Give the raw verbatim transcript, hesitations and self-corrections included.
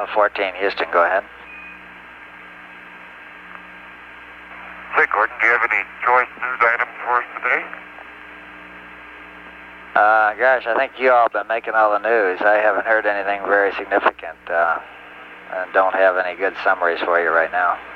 Uh, fourteen, Houston, go ahead. Hey, Gordon, do you have any choice news items for us today? Uh, gosh, I think you all have been making all the news. I haven't heard anything very significant, uh, and don't have any good summaries for you right now.